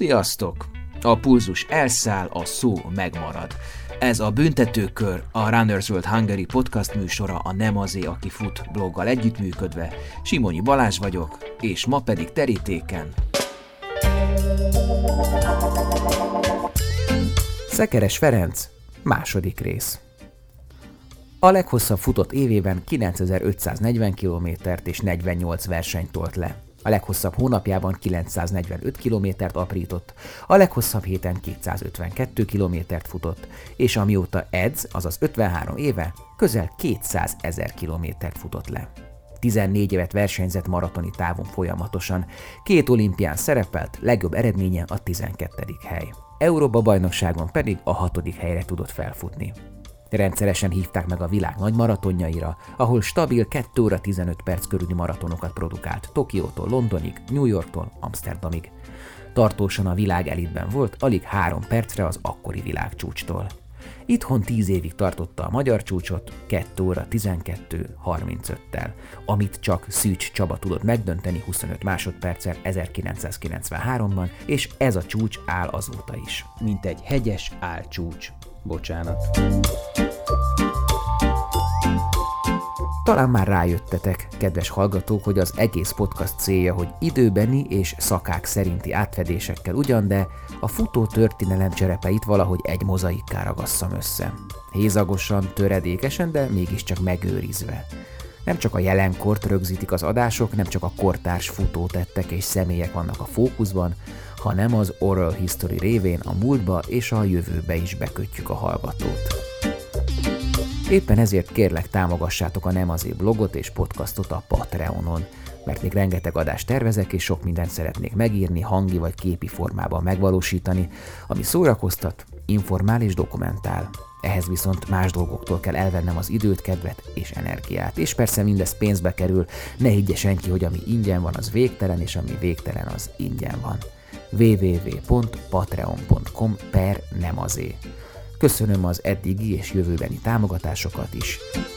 Sziasztok! A pulzus elszáll, a szó megmarad. Ez a Büntetőkör, a Runners World Hungary podcast műsora a Nem azé, aki fut bloggal együttműködve. Simonyi Balázs vagyok, és ma pedig terítéken Szekeres Ferenc, második rész. A leghosszabb futott évében 9540 kilométert és 48 versenyt tolt le. A leghosszabb hónapjában 945 kilométert aprított, a leghosszabb héten 252 kilométert futott, és amióta edz, azaz 53 éve, közel 200 000 kilométert futott le. 14 évet versenyzett maratoni távon folyamatosan, 2 olimpián szerepelt, legjobb eredménye a 12. hely. Európa-bajnokságon pedig a 6. helyre tudott felfutni. Rendszeresen hívták meg a világ nagy maratonjaira, ahol stabil 2 óra 15 perc körüli maratonokat produkált Tokiótól Londonig, New Yorktól Amsterdamig. Tartósan a világ elitben volt, alig 3 percre az akkori világcsúcstól. Itthon 10 évig tartotta a magyar csúcsot 2 óra 12:35-tel, amit csak Szűcs Csaba tudott megdönteni 25 másodperccel 1993-ban, és ez a csúcs áll azóta is. Mint egy hegyes álcsúcs. Bocsánat. Talán már rájöttetek, kedves hallgatók, hogy az egész podcast célja, hogy időbeni és szakák szerinti átfedésekkel ugyan, de a futó történelem cserepeit valahogy egy mozaikká ragasszam össze. Hézagosan, töredékesen, de mégiscsak megőrizve. Nem csak a jelenkort rögzítik az adások, nem csak a kortárs futótettek és személyek vannak a fókuszban, hanem az oral history révén a múltba és a jövőbe is bekötjük a hallgatót. Éppen ezért kérlek, támogassátok a Nem azé blogot és podcastot a Patreonon, mert még rengeteg adást tervezek, és sok mindent szeretnék megírni, hangi vagy képi formában megvalósítani, ami szórakoztat, informál és dokumentál. Ehhez viszont más dolgoktól kell elvennem az időt, kedvet és energiát. És persze mindez pénzbe kerül, ne higgye senki, hogy ami ingyen van, az végtelen, és ami végtelen, az ingyen van. www.patreon.com/nemazé. Köszönöm az eddigi és jövőbeni támogatásokat is.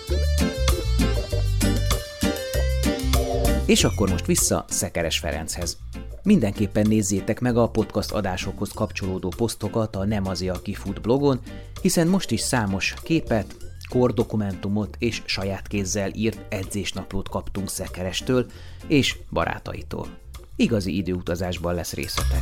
És akkor most vissza Szekeres Ferenchez. Mindenképpen nézzétek meg a podcast adásokhoz kapcsolódó posztokat a Nem azé, aki fut blogon, hiszen most is számos képet, kordokumentumot és saját kézzel írt edzésnaplót kaptunk Szekerestől és barátaitól. Igazi időutazásban lesz részletek.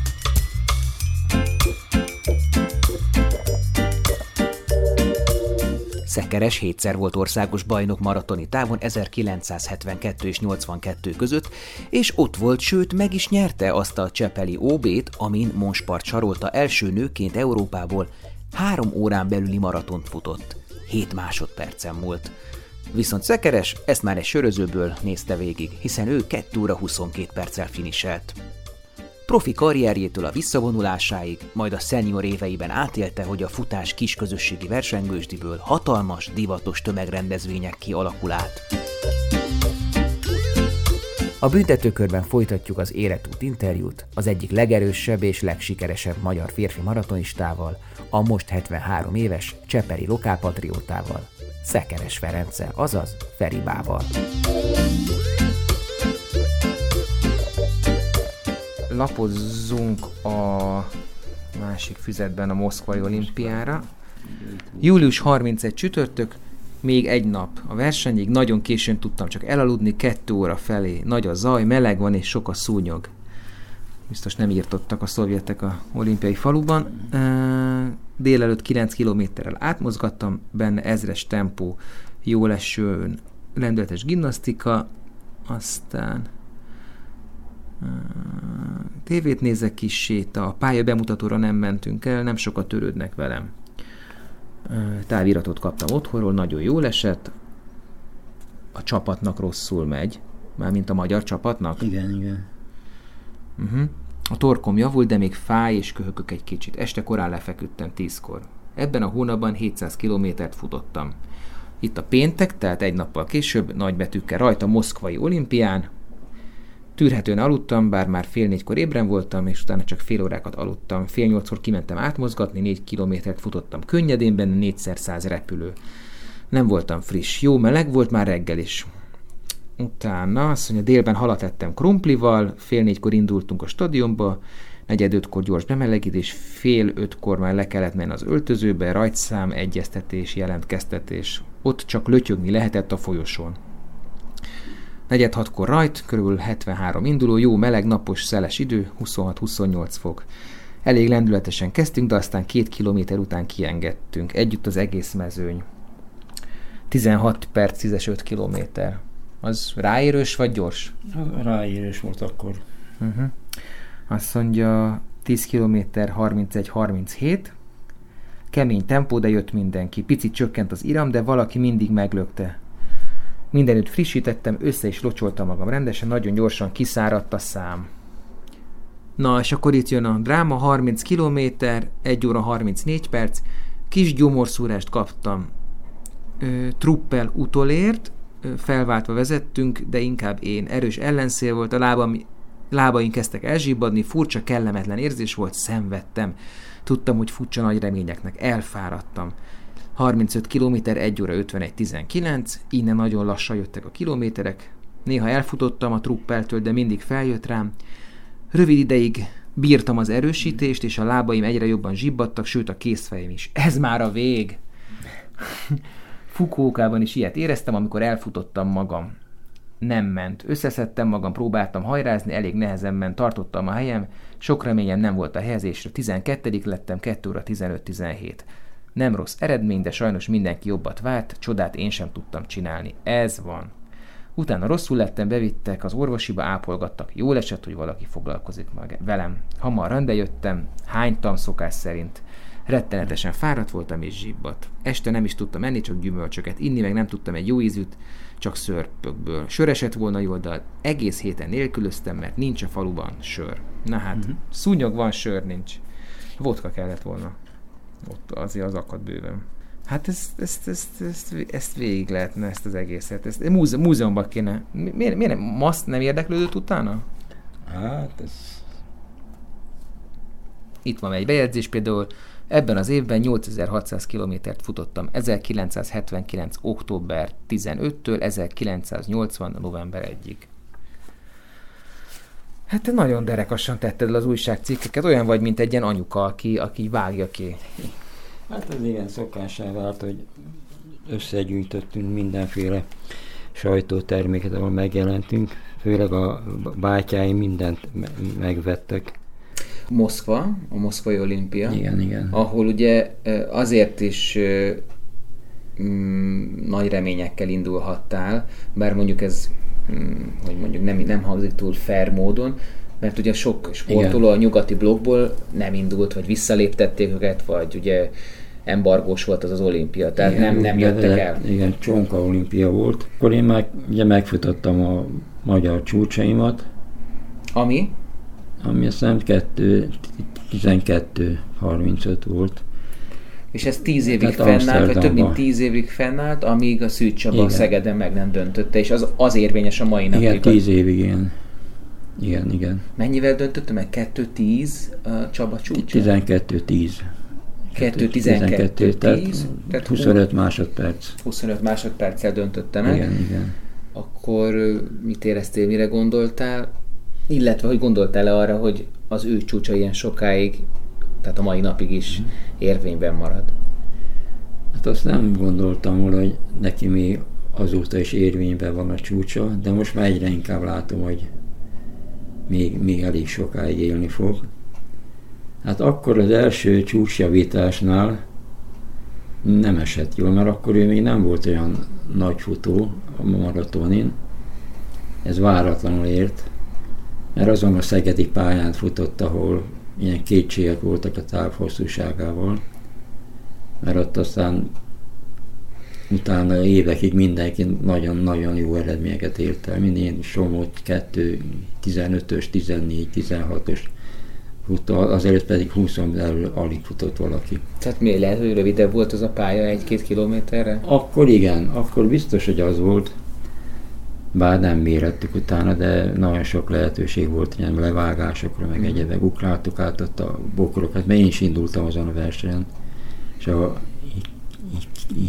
Szekeres 7-szer volt országos bajnok maratoni távon 1972 és 82 között, és ott volt, sőt meg is nyerte azt a csepeli OB-t, amin Monspart Sarolta első nőként Európából 3 órán belüli maratont futott. 7 másodpercen múlt. Viszont Szekeres ezt már egy sörözőből nézte végig, hiszen ő 2 óra 22 perccel finiselt. Profi karrierjétől a visszavonulásáig, majd a szenior éveiben átélte, hogy a futás kisközösségi versengősdiből hatalmas, divatos tömegrendezvények kialakul át. A Büntetőkörben folytatjuk az életút interjút az egyik legerősebb és legsikeresebb magyar férfi maratonistával, a most 73 éves csepeli lokálpatriótával, Szekeres Ferenccel, azaz Feribával. Lapozzunk a másik füzetben a moszkvai olimpiára. Július 31 csütörtök, még egy nap a versenyig, nagyon későn tudtam csak elaludni, 2 óra felé, nagy a zaj, meleg van és sok a szúnyog. Biztos nem írtottak a szovjetek a olimpiai faluban. Délelőtt 9 kilométerrel átmozgattam, benne 1000-es tempó, jó lesőn, lendületes gimnasztika, aztán tévét nézek, kis séta, a pálya bemutatóra nem mentünk el, nem sokat törődnek velem. Táviratot kaptam otthonról, nagyon jól esett, a csapatnak rosszul megy, mármint a magyar csapatnak. Igen. A torkom javult, de még fáj és köhögök egy kicsit. Este korán lefeküdtem 10-kor. Ebben a hónapban 700 kilométert futottam. Itt a péntek, tehát egy nappal később, nagybetűkkel rajta moszkvai olimpián. Tűrhetően aludtam, bár már 3:30 ébren voltam, és utána csak fél órákat aludtam. 7:30 kimentem átmozgatni, 4 kilométert futottam könnyedén, benne 4x100 repülő. Nem voltam friss. Jó meleg volt már reggel is. Utána azt mondja, délben halat ettem krumplival, 3:30 indultunk a stadionba, 4:45-kor gyors bemelegítés, 4:30-kor már le kellett menni az öltözőbe, rajtszám, egyeztetés, jelentkeztetés. Ott csak lötyögni lehetett a folyosón. 4:06-kor rajt, körülbelül 73 induló, jó meleg, napos, szeles idő, 26-28 fok. Elég lendületesen kezdtünk, de aztán 2 kilométer után kiengedtünk. Együtt az egész mezőny. 16 perc, 15 kilométer. Az ráérős vagy gyors? Ráérős volt akkor. Azt mondja 10 kilométer 31-37. Kemény tempó, de jött mindenki. Picit csökkent az iram, de valaki mindig meglökte. Mindenütt frissítettem, össze is locsoltam magam rendesen, nagyon gyorsan kiszáradt a szám. Na, és akkor itt jön a dráma, 30 kilométer, 1 óra 34 perc, kis gyomorszúrást kaptam. Truppel utolért, felváltva vezettünk, de inkább én. Erős ellenszél volt, a lábaim kezdtek elzsibbadni, furcsa, kellemetlen érzés volt, szenvedtem. Tudtam, hogy furcsa nagy reményeknek, elfáradtam. 35 kilométer, 1 óra 51-19, innen nagyon lassan jöttek a kilométerek. Néha elfutottam a truppeltől, de mindig feljött rám. Rövid ideig bírtam az erősítést, és a lábaim egyre jobban zsibbadtak, sőt a kézfejem is. Ez már a vég! Fukuokában is ilyet éreztem, amikor elfutottam magam. Nem ment. Összeszedtem magam, próbáltam hajrázni, elég nehezen ment, tartottam a helyem, sok reményem nem volt a helyezésre, 12. lettem, 2 óra 15-17. Nem rossz eredmény, de sajnos mindenki jobbat várt, csodát én sem tudtam csinálni. Ez van. Utána rosszul lettem, bevittek, az orvosiba ápolgattak. Jól esett, hogy valaki foglalkozik meg velem. Hamar rendre jöttem, hánytam szokás szerint. Rettenetesen fáradt voltam és zsibbadt. Este nem is tudtam enni, csak gyümölcsöket. Inni meg nem tudtam egy jó ízűt, csak szörpökből. Sör esett volna jól, de egész héten nélkülöztem, mert nincs a faluban sör. Na hát, szúnyog van, sör nincs. Vodka kellett volna. Ott azért az akad bőven. Hát ezt végig lehetne, ezt az egészet. Ezt múzeumban kéne. Miért nem érdeklődött utána? Hát ez... Itt van egy bejegyzés, például ebben az évben 8600 kilométert futottam 1979. október 15-től 1980. november 1-ig. Hát te nagyon derekasan tetted el az újságcikkeket, olyan vagy, mint egy ilyen anyuka, aki vágja ki. Hát ez igen szokásá vált, hogy összegyűjtöttünk mindenféle sajtóterméket, ahol megjelentünk. Főleg a bátyáim mindent megvettek. Moszkva, a moszkvai olimpia. Igen. Ahol ugye azért is nagy reményekkel indulhattál, bár mondjuk ez, hogy mondjuk nem hangzik túl fair módon, mert ugye sok sportoló a nyugati blokkból nem indult, vagy visszaléptették őket, vagy ugye embargós volt az olimpia, tehát igen, nem jöttek el. Igen, csonka olimpia volt. Akkor én már ugye megfutottam a magyar csúcsaimat. Ami azt hiszem 12-35 volt. És ez 10 évig fennállt, vagy több mint 10 évig fennállt, amíg a Szűcs Csaba Szegeden meg nem döntötte, és az érvényes a mai napig. Igen, 10 évig ilyen. Igen. Mennyivel döntötte meg? 2-10 Csaba csúcsa? 12-10. 2-12-10. Tehát 25 másodperc. 25 másodperccel döntötte meg. Igen. Akkor mit éreztél, mire gondoltál? Illetve, hogy gondoltál-e arra, hogy az ő csúcsa ilyen sokáig, tehát a mai napig is érvényben marad? Hát azt nem gondoltam volna, hogy neki még azóta is érvényben van a csúcsa, de most már egyre inkább látom, hogy még elég sokáig élni fog. Hát akkor az első csúcsjavításnál nem esett jól, mert akkor ő még nem volt olyan nagy futó a maratonin. Ez váratlanul ért, mert azon a szegedi pályán futott, ahol ilyen kétségek voltak a távhosszúságával, mert ott aztán utána évekig mindenki nagyon-nagyon jó eredményeket ért el. Minden somót 15-ös, 14, 16-os futó, azelőtt pedig 20-on belül alig futott valaki. Tehát miért lehet, hogy rövidebb volt az a pálya 1-2 kilométerre? Akkor igen, akkor biztos, hogy az volt. Bár nem mérettük utána, de nagyon sok lehetőség volt ilyen levágásokra, meg egyébek ugráltuk át ott a bokrokat, mert én is indultam azon a versenyen. És a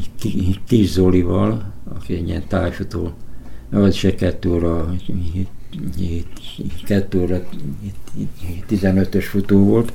Kis Zolival, aki egy ilyen tájfutó, az is egy 2 óra 2 óra 15-ös futó volt.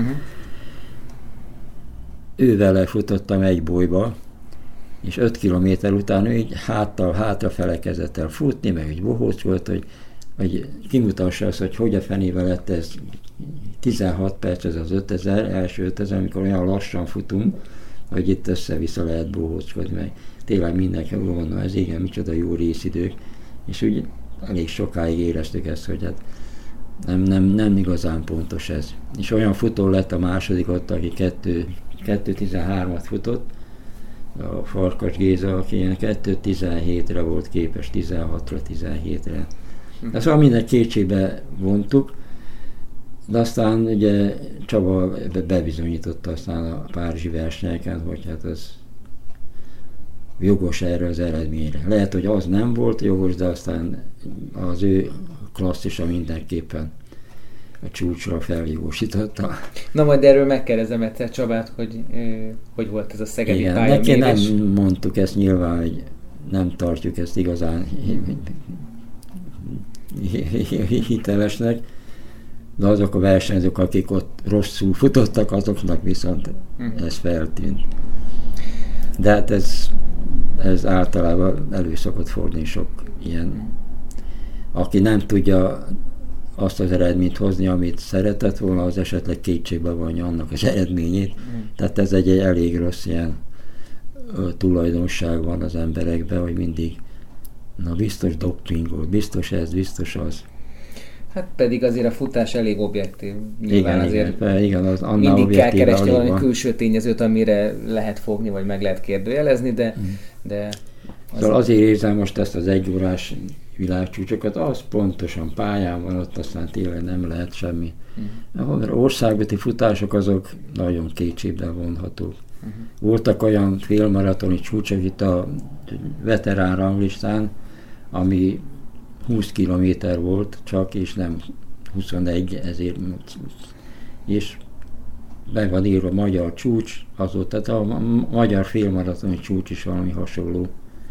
Ővele futottam egy bolyba, és 5 kilométer után ő így hátrafele kezdett el futni, meg egy bohóc volt, hogy kimutassa azt, hogy a fenével lett ez 16 perc, ez az 5000, első 5000, amikor olyan lassan futunk, hogy itt össze-vissza lehet bohóckodni, meg tényleg mindenki mondom, ez igen, micsoda jó részidők, és úgy elég sokáig éreztük ezt, hogy hát nem igazán pontos ez. És olyan futó lett a második ott, aki 2.13-at futott, a Farkas Géza, aki ilyen 2.17-re volt képes, 16-ra, 17-re. De szóval minden kétségbe vontuk, de aztán ugye Csaba bebizonyította aztán a párizsi versenyeken, hogy hát ez jogos erre az eredményre. Lehet, hogy az nem volt jogos, de aztán az ő klasszisa mindenképpen a csúcsra feljogosította. Na majd erről megkérdezem egyszer Csabát, hogy volt ez a szegedi pályamérés. Neki nem mondtuk ezt nyilván, hogy nem tartjuk ezt igazán hitelesnek, de azok a versenyzők, akik ott rosszul futottak, azoknak viszont ez feltűnt. De hát ez általában elő szokott fordulni sok ilyen, aki nem tudja azt az eredményt hozni, amit szeretett volna, az esetleg kétségbe vonja annak az eredményét. Tehát ez egy elég rossz ilyen tulajdonság van az emberekben, hogy mindig biztos dopingol, biztos ez, biztos az. Hát pedig azért a futás elég objektív. Nyilván igen, az mindig kell keresni valami külső tényezőt, amire lehet fogni, vagy meg lehet kérdőjelezni, de szóval azért érzem most ezt az 1 órás világcsúcsokat, az pontosan pályán van, ott aztán tényleg nem lehet semmi. Országúti futások azok nagyon kétségbe vonhatók. Voltak olyan félmaratoni csúcsok itt a veterán ranglistán, ami 20 kilométer volt csak, és nem 21, ezért, és be van írva magyar csúcs, azóta, tehát a magyar félmaratoni csúcs is valami hasonló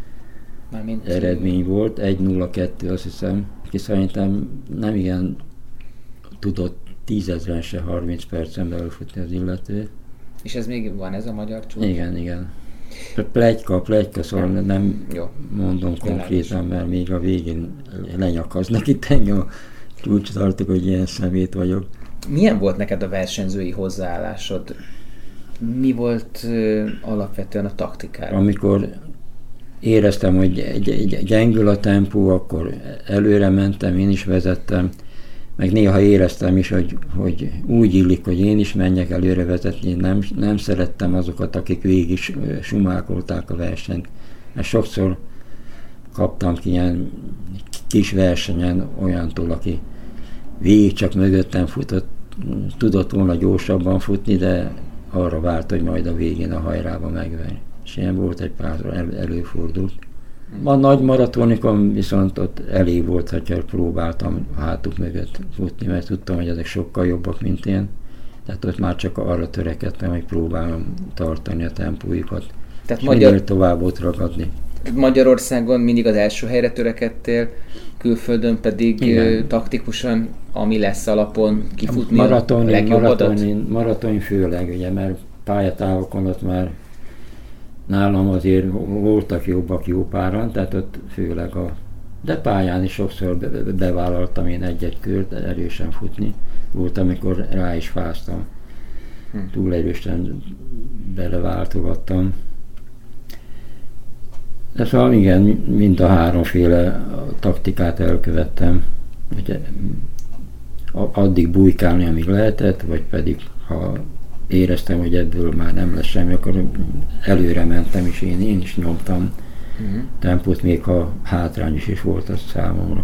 eredmény volt, 1.02, azt hiszem, aki szerintem nem igen tudott 10 000-en se 30 percen belül futni az illető. És ez még van, ez a magyar csúcs? Igen. Pletyka, szóval nem mondom konkrétan, mert még a végén lenyakaznak itt engem a csúcstartok, hogy ilyen szemét vagyok. Milyen volt neked a versenyzői hozzáállásod? Mi volt alapvetően a taktikára? Amikor éreztem, hogy gyengül a tempó, akkor előre mentem, én is vezettem, meg néha éreztem is, hogy úgy illik, hogy én is menjek előre vezetni, nem szerettem azokat, akik végig sumákolták a versenyt. Mert sokszor kaptam ki ilyen kis versenyen olyantól, aki végig csak mögöttem futott, tudott volna gyorsabban futni, de arra várt, hogy majd a végén a hajrába megver. És ilyen volt egy pár, előfordult. A nagy maratonikon viszont ott elég volt, hogyha próbáltam hátuk mögött futni, mert tudtam, hogy ezek sokkal jobbak, mint én. Tehát ott már csak arra törekedtem, hogy próbálom tartani a tempójukat. Tehát minél tovább ott ragadni. Magyarországon mindig az első helyre törekedtél, külföldön pedig taktikusan, ami lesz alapon kifutni a legjobbadat? Maraton főleg, ugye, mert pályatávokon ott már nálam azért voltak jobbak jó páran, tehát ott főleg de pályán is sokszor bevállaltam én egy-egy kört erősen futni. Volt, amikor rá is fáztam. Túl erősen beleváltogattam. De szóval igen, mind a háromféle taktikát elkövettem. Ugye, addig bujkálni, amíg lehetett, vagy pedig ha éreztem, hogy ebből már nem lesz semmi, akkor előre mentem, és én is nyomtam tempót, még ha hátrányos is volt az számomra.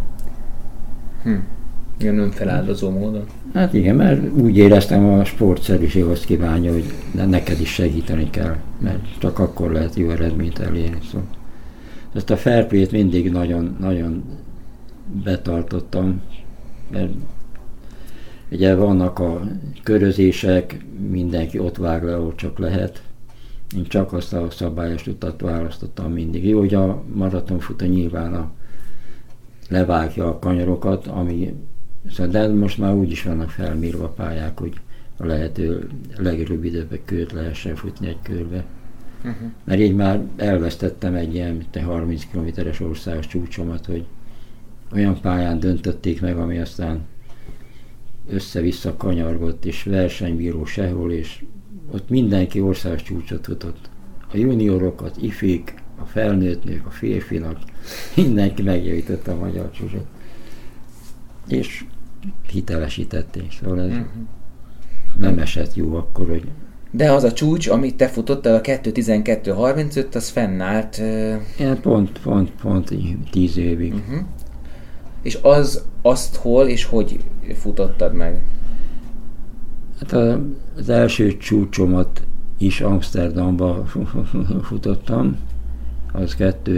Ilyen önfeláldozó módon? Hát igen, mert úgy éreztem, a sportszerűség azt kívánja, hogy neked is segíteni kell, mert csak akkor lehet jó eredményt elérni. Szóval ezt a fair play-t mindig nagyon, nagyon betartottam, mert ugye vannak a körözések, mindenki ott vág le, ahol csak lehet. Én csak azt a szabályos utat választottam mindig. Jó, hogy a maratonfutó nyilván levágja a kanyarokat, de most már úgy is vannak felmérve a pályák, hogy a lehető legrövidebb kört lehessen futni egy körbe. Mert így már elvesztettem egy ilyen 30 kilométeres országos csúcsomat, hogy olyan pályán döntötték meg, ami aztán össze-vissza kanyargott, és versenybíró sehol, és ott mindenki országos csúcsot futott. A juniorokat, ifik, a felnőtt nők, a férfinak, mindenki megjavította a magyar csúcsot. És hitelesítették, szóval ez nem esett jó akkor, hogy... De az a csúcs, amit te futottál, a 2.12.35, az fennállt... Igen, pont 10 évig. És azt hol és hogy futottad meg? Hát az első csúcsomat is Amsterdamba futottam, az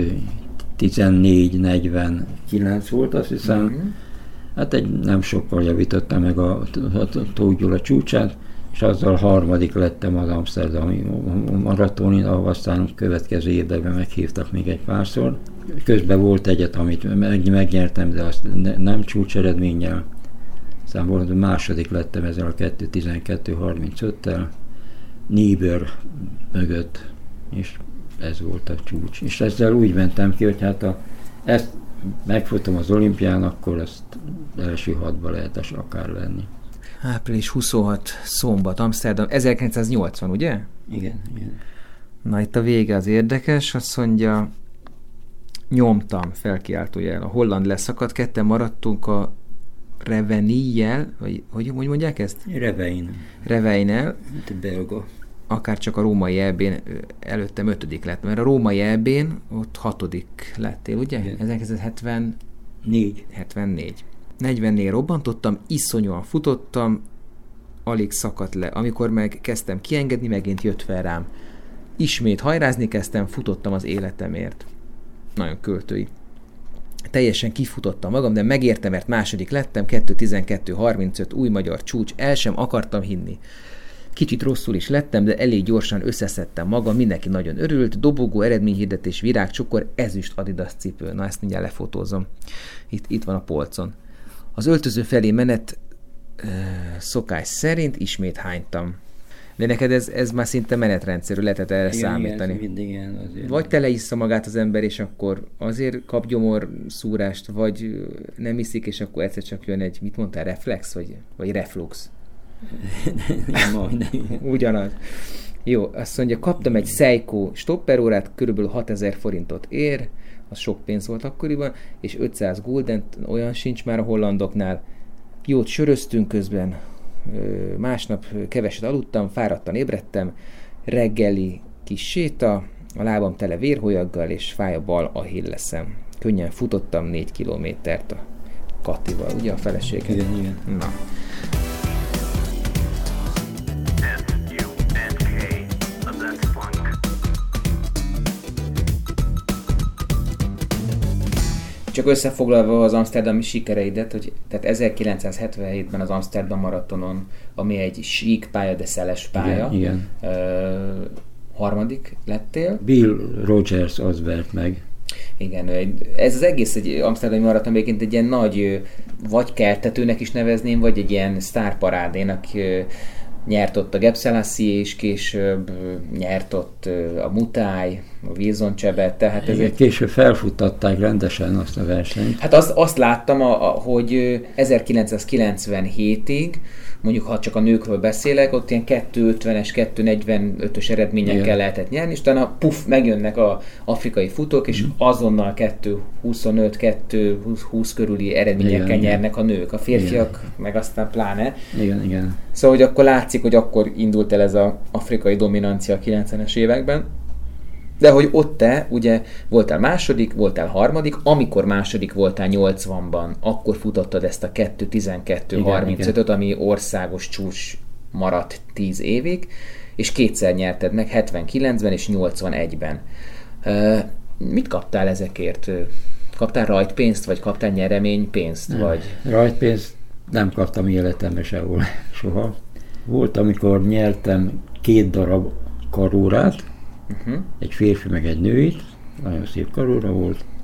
2.14.49 volt, azt hiszem. Hát nem sokkal javítottam meg a Tóth Gyula csúcsát, és azzal harmadik lettem az amszterdami maratonin, ahol aztán következő évben meghívtak még egy párszor. Közben volt egyet, amit megnyertem, de azt nem csúcseredménnyel. Aztán volt, második lettem ezzel a 2.12.35-tel, Niebuhr mögött, és ez volt a csúcs. És ezzel úgy mentem ki, hogy hát ezt megfutom az olimpián, akkor ezt első 6-ba lehet akár lenni. Április 26, szombat, Amsterdam, 1980, ugye? Igen. Na itt a vége az érdekes, azt mondja, nyomtam, felkiáltójel, a holland leszakadt, ketten maradtunk a Revenijel, vagy hogy mondják ezt? Reveinnel. Belga. Akár csak a római EB-n előttem 5. lett, mert a római EB-n ott 6. lettél, ugye? Igen. 1974. 44 robbantottam, iszonyúan futottam, alig szakadt le. Amikor meg kezdtem kiengedni, megint jött fel rám. Ismét hajrázni kezdtem, futottam az életemért. Nagyon költői. Teljesen kifutottam magam, de megértem, mert második lettem, 2.12.35 új magyar csúcs, el sem akartam hinni. Kicsit rosszul is lettem, de elég gyorsan összeszedtem magam, mindenki nagyon örült, dobogó, eredményhirdetés, virágcsokor, ezüst Adidas cipő. Na, ezt mindjárt lefotózom. Itt van a polcon. Az öltöző felé menet szokás szerint ismét hánytam. De neked ez már szinte menetrendszerű, lehetett erre számítani. Igen, vagy teleissza magát az ember, és akkor azért kap gyomor szúrást, vagy nem iszik, és akkor egyszer csak jön egy, mit mondtál, reflex, vagy reflux? Ugyanaz. Jó, azt mondja, kaptam egy Seiko stopperórát, körülbelül 6000 forintot ér, az sok pénz volt akkoriban, és 500 guldent, olyan sincs már a hollandoknál. Jót söröztünk közben, másnap keveset aludtam, fáradtan ébredtem, reggeli kis séta, a lábam tele vérholyaggal, és fáj a bal ahilleszem. Könnyen futottam 4 kilométert a Katival, ugye a feleséget? Igen. Na. Csak összefoglalva az amszterdami sikereidet, hogy tehát 1977-ben az Amsterdam maratonon, ami egy sík pálya, de szeles pálya, igen. Harmadik lettél. Bill Rogers az vert meg. Igen, ez az egész egy amszterdami maraton egyébként egy ilyen nagy, vagy keltetőnek is nevezném, vagy egy ilyen sztárparádénak nyert ott a Gep Selassie, és később nyert ott a Mutály, a Wilson Csebet, tehát ezért... Később felfuttatták rendesen azt a versenyt. Hát azt láttam, hogy 1997-ig, mondjuk ha csak a nőkről beszélek, ott ilyen 2.50-es, 2.45-ös eredményekkel lehetett nyerni, és utána megjönnek az afrikai futók, és azonnal 2.25, 2.20 körüli eredményekkel nyernek a nők, a férfiak meg aztán pláne. Igen. Szóval, hogy akkor látszik, hogy akkor indult el ez az afrikai dominancia a 90-es években. De hogy ott te ugye voltál második, voltál harmadik, amikor második voltál 80-ban, akkor futottad ezt a 2.12.35-öt, ami országos csúcs maradt 10 évig, és kétszer nyerted meg, 79-ben és 81-ben. Mit kaptál ezekért? Kaptál rajtpénzt, vagy kaptál nyereménypénzt? Vagy... Rajtpénzt nem kaptam életemben sehol, soha. Volt, amikor nyertem 2 darab karórát, egy férfi meg egy nőit, nagyon szép karóra volt.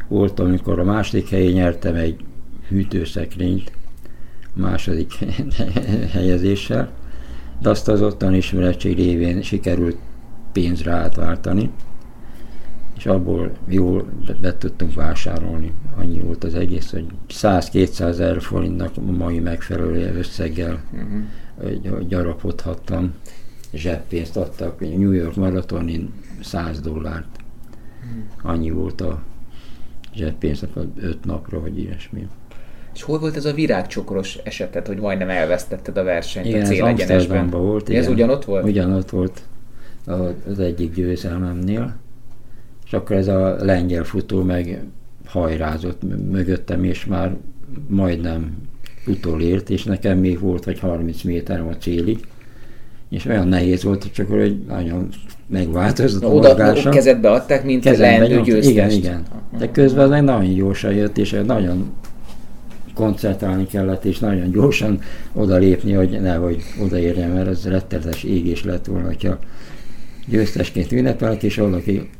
Volt, amikor a második helyen nyertem egy hűtőszekrényt, a második helyezéssel, de azt az ottan ismeretség révén sikerült pénzre átváltani, és abból jól be tudtunk vásárolni. Annyi volt az egész, hogy 100-200 ezer forintnak a mai megfelelő összeggel gyarapodhattam. Zseppénzt adtak, New York maratonin $100. Annyi volt a zseppénz 5 napra, vagy ilyesmi. És hol volt ez a virágcsokoros esetet, hogy majdnem elvesztetted a versenyt? Igen, a célegyenesben? Volt. Ez ugyanott volt? Ugyanott volt az egyik győzelmemnél. És akkor ez a lengyel futó meg hajrázott mögöttem, és már majdnem utolért, és nekem még volt, vagy 30 méterem a célig. És olyan nehéz volt, csak hogy nagyon megváltozott a mozgásom. Kezedbe adták, mint egy leendő győztest. Igen. De közben meg nagyon gyorsan jött, és nagyon koncentrálni kellett, és nagyon gyorsan odalépni, hogy nehogy odaérjem, mert ez rettenetes égés lett volna, hogyha győztesként ünnepelek, és valaki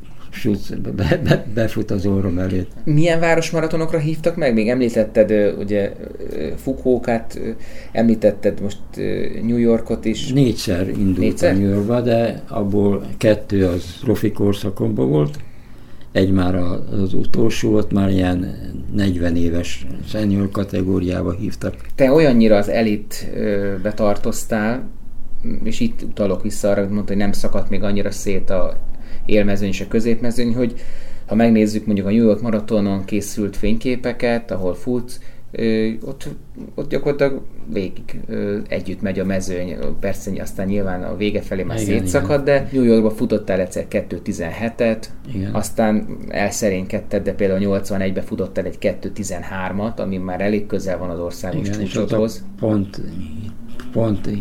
befut az orrom elé. Milyen városmaratonokra hívtak meg? Még említetted ugye Fukuokát, említetted most New Yorkot is. 4-szer indultam New Yorkba, de abból 2 az profi korszakomban volt. Egy már az utolsó, ott már ilyen 40 éves senior kategóriába hívtak. Te olyannyira az elitbe tartoztál, és itt utalok vissza arra, hogy mondta, hogy nem szakadt még annyira szét a élmezőny és a középmezőny, hogy ha megnézzük mondjuk a New York maratonon készült fényképeket, ahol futsz, ott gyakorlatilag végig együtt megy a mezőny, persze aztán nyilván a vége felé már szétszakad, de New Yorkba futottál egyszer 2.17-et, aztán elszerénykedted, de például 81-be futottál egy 2.13-at, ami már elég közel van az országos csúcsodhoz. Pont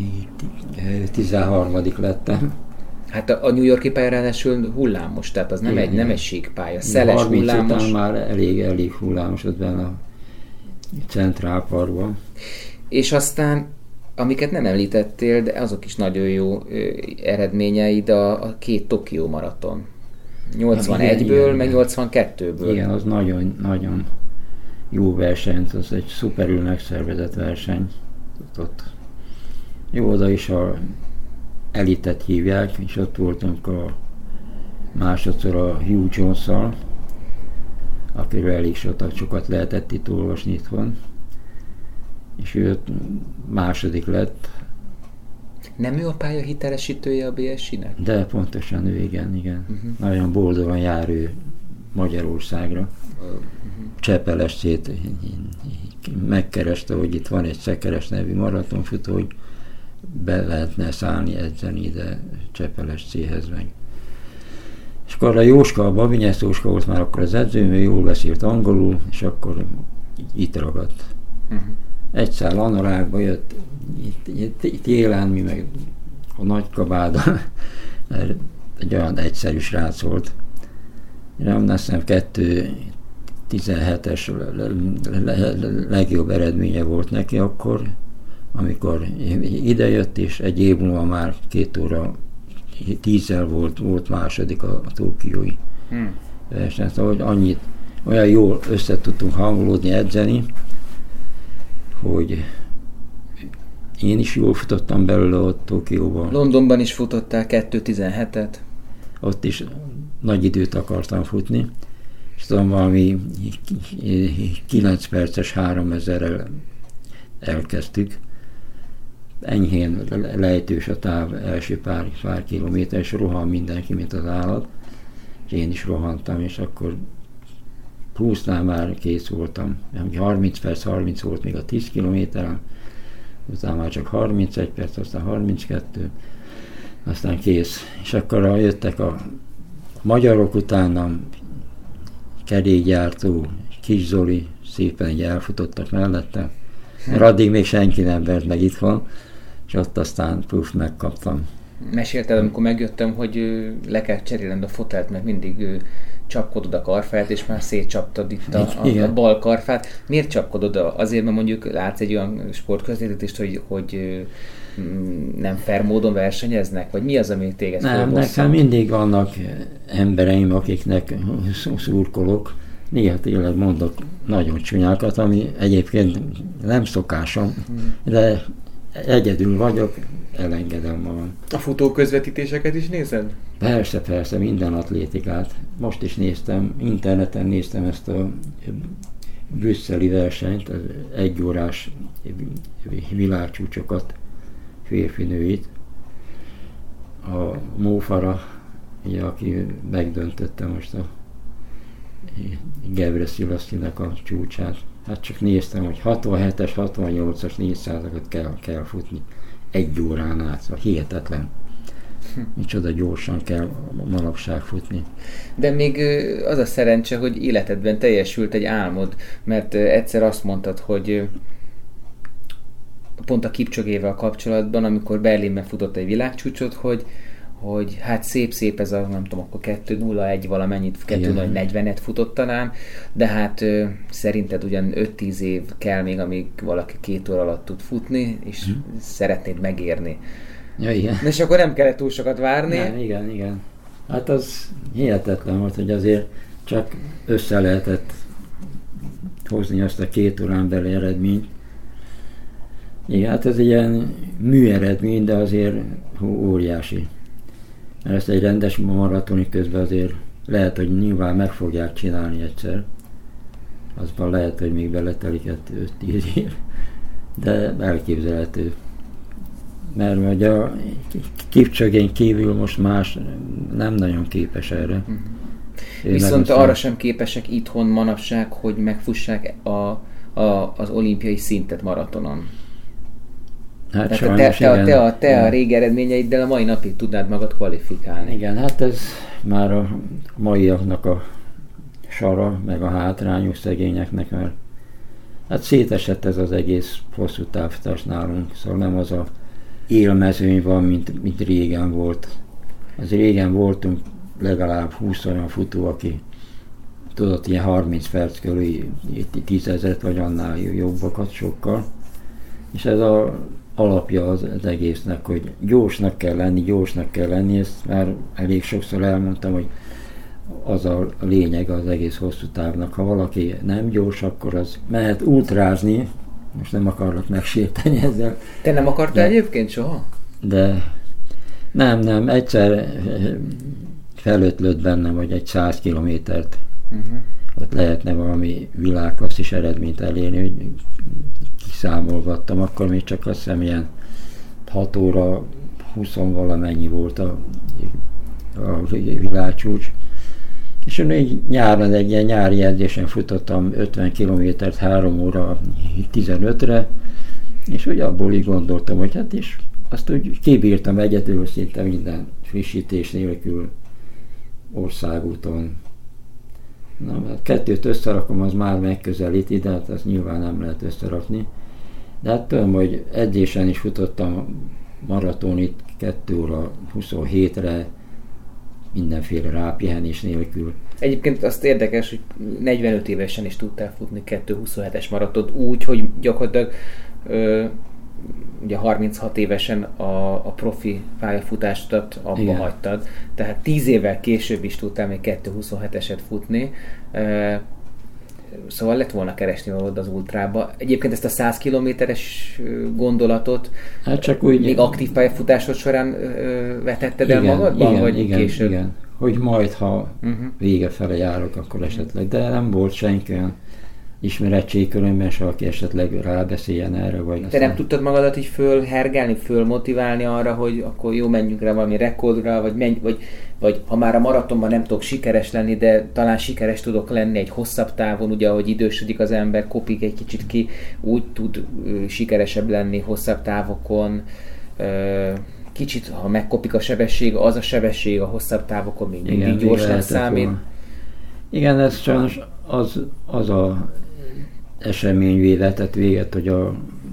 13. lettem. Hát a New York-i pálya ráadásul hullámos, tehát az nem egy síkpálya, szeles, hullámos. Után már elég hullámos ott benne a Central Parkban. És aztán, amiket nem említettél, de azok is nagyon jó eredményeid, a 2 Tokió maraton. 81-ből, meg 82-ből. Igen, az nagyon jó verseny, az egy szuperül megszervezett verseny. Ott jó, oda is a elitet hívják, és ott voltunk a másodszor a Hugh Jones-szal, akiről elég sokat lehetett itt olvasni itthon, és ő második lett. Nem ő a pálya hitelesítője a BSI-nek? De pontosan ő, igen. Nagyon boldogan jár ő Magyarországra. Csepelescét megkereste, hogy itt van egy Szekeres nevű maratonfutó, hogy be lehetne szállni, edzeni ide Csepelescéhez meg. És akkor a Jóska, a Babinyesz Jóska volt már akkor az edzőm, ő jól beszélt angolul, és akkor itt ragadt. Egy szál anorákba jött, itt élen, mi meg a Nagykabáda, egy olyan egyszerű srác volt. Nem hiszem 2.17-es legjobb eredménye volt neki akkor, amikor idejött, és egy év múlva már 2 óra 10-el volt második a tokiói verseny. Szóval, hogy olyan jól össze tudtunk hangolódni, edzeni, hogy én is jól futottam belőle ott Tokióban. Londonban is futottál 2.17-et. Ott is nagy időt akartam futni, és tudom, valami 9 perces 3000-rel elkezdtük. Enyhén lejtős a táv első pár kilométer, és rohan mindenki, mint az állat. És én is rohantam, és akkor 20-nál már kész voltam. 30 perc, 30 volt még a 10 kilométeren, utána már csak 31 perc, aztán 32, aztán kész. És akkor jöttek a magyarok utánam, kerékgyártó, Kis Zoli, szépen így elfutottak mellette, mert addig még senki nem vert meg itthon, és ott aztán megkaptam. Mesélted, amikor megjöttem, hogy le kell cserélned a fotelt, mert mindig csapkodod a karfát, és már szétcsaptad itt a bal karfát. Miért csapkodod? Azért, mert mondjuk látsz egy olyan sportközvetítést, hogy nem fair módon versenyeznek? Vagy mi az, ami téged Nem, nekem mindig vannak embereim, akiknek szurkolok, néha tényleg mondok nagyon csúnyákat, ami egyébként nem szokásom, de egyedül vagyok, elengedem magam. A futó közvetítéseket is nézed? Persze, minden atlétikát. Most is néztem, interneten néztem ezt a brüsszeli versenyt, az 1 órás világcsúcsokat, férfi-nőit. A Mo Farah, ugye, aki megdöntötte most a Gebrselassie-nek a csúcsát. Hát csak néztem, hogy 67-es, 68-as 400-akat kell futni 1 órán át, szóval hihetetlen. Micsoda gyorsan kell manapság futni. De még az a szerencse, hogy életedben teljesült egy álmod, mert egyszer azt mondtad, hogy pont a Kipcsogével kapcsolatban, amikor Berlinben futott egy világcsúcsot, hogy hát szép ez a, nem tudom, akkor 2:01 valamennyit, 2:40-et futott talán, de hát szerinted ugyan 5-10 év kell még, amíg valaki 2 óra alatt tud futni, és szeretnéd megérni. Ja, igen. És akkor nem kellett túl sokat várni. Nem, igen. Hát az hihetetlen volt, hogy azért csak össze lehetett hozni azt a 2 órán belül eredményt. Igen, hát ez egy ilyen műeredmény, de azért óriási. Mert ezt egy rendes maratoni közben azért lehet, hogy nyilván meg fogják csinálni egyszer. Azban lehet, hogy még beletelik 5-10 év. De elképzelhető. Mert hogy a Kipcsogén kívül most más nem nagyon képes erre. Viszont arra sem képesek itthon manapság, hogy megfussák az olimpiai szintet maratonon. Hát sajnos, te a régi eredményeiddel a mai napig tudnád magad kvalifikálni. Igen, hát ez már a maiaknak a sara, meg a hátrányos szegényeknek, mert hát szétesett ez az egész hosszú távfutás nálunk, szóval nem az a élmezőny van, mint régen volt. Az régen voltunk legalább 20 olyan futó, aki tudott ilyen 30 perc körül 10 000 vagy annál jobbakat sokkal. És ez az alapja az egésznek, hogy gyorsnak kell lenni, ezt már elég sokszor elmondtam, hogy az a lényeg az egész hosszú távnak. Ha valaki nem gyors, akkor az mehet ultrázni, most nem akarlak megsérteni ezzel. Te nem akartál egyébként soha? De nem, egyszer felötlött bennem, hogy egy 100 kilométert ott lehetne valami világklasszis eredményt elérni, hogy kiszámolgattam, akkor még csak azt hiszem ilyen 6 óra 20 valamennyi volt a világcsúcs. És én nyáron egy ilyen nyári edzésen futottam 50 kilométert 3 óra 15-re, és hogy abból így gondoltam, hogy hát is azt úgy kibírtam egyedül szinte minden frissítés nélkül országúton. Na, hát 2-t összerakom, az már megközelíti, de hát azt nyilván nem lehet összerakni. De hát tudom, hogy edzésen is futottam maratonit 2 óra 27-re, mindenféle rápihenés nélkül. Egyébként azt érdekes, hogy 45 évesen is tudtál futni 2:27-es maratont úgy, hogy gyakorlatilag ugye 36 évesen a profi pályafutásodat abba hagytad, tehát 10 évvel később is tudtál még 2:27-eset futni, szóval lett volna keresni valód az ultrába. Egyébként ezt a 100 kilométeres gondolatot hát csak úgy, még aktív pályafutásod során vetetted el magadban, vagy később? Igen, hogy majd, ha vége fele járok, akkor esetleg, de nem volt senki olyan ismeretségkörömben se, aki esetleg rábeszéljen erre, vagy... Te nem tudtad magadat így fölhergelni, fölmotiválni arra, hogy akkor jó, menjünk rá valami rekordra, vagy ha már a maratonban nem tudok sikeres lenni, de talán sikeres tudok lenni egy hosszabb távon, ugye ahogy idősödik az ember, kopik egy kicsit ki, úgy tud sikeresebb lenni hosszabb távokon, kicsit, ha megkopik a sebesség, az a sebesség a hosszabb távokon még mindig gyorsnak számít. Igen, ez sajnos az a esemény vetett véget, hogy a